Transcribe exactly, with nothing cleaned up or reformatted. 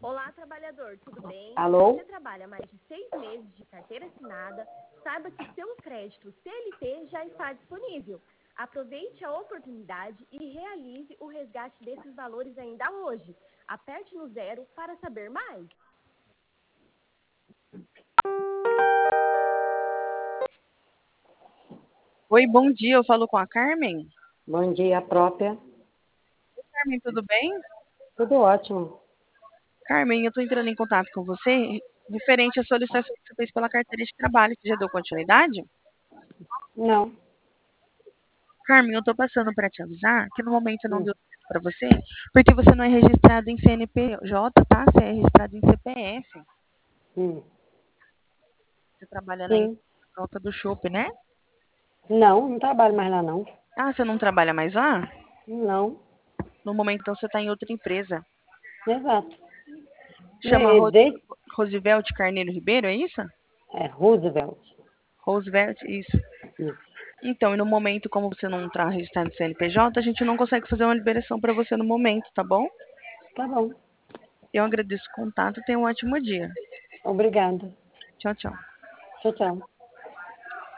Olá, trabalhador, tudo bem? Alô? Você trabalha mais de seis meses de carteira assinada, saiba que seu crédito C L T já está disponível. Aproveite a oportunidade e realize o resgate desses valores ainda hoje. Aperte no zero para saber mais. Oi, bom dia, eu falo com a Carmen. Bom dia, própria. Carmen, tudo bem? Tudo ótimo. Carmen, eu estou entrando em contato com você referente à solicitação que você fez pela carteira de trabalho. Você já deu continuidade? Não. Carmen, eu estou passando para te avisar que no momento não Hum, deu certo para você, porque você não é registrado em C N P J, tá? Você é registrado em C P F. hum. Você trabalha na Sim. Rota do Shopping, né? Não, não trabalho mais lá, não. Ah, você não trabalha mais lá? Não. No momento, então, você está em outra empresa. Exato. Chama É, Ro de... Roosevelt Carneiro Ribeiro, é isso? é Roosevelt. Roosevelt, isso. Isso. Então, e no momento, como você não está registrado no C N P J, a gente não consegue fazer uma liberação para você no momento, tá bom? Tá bom. Eu agradeço o contato, tenha um ótimo dia. Obrigada. Tchau, tchau. Tchau, tchau.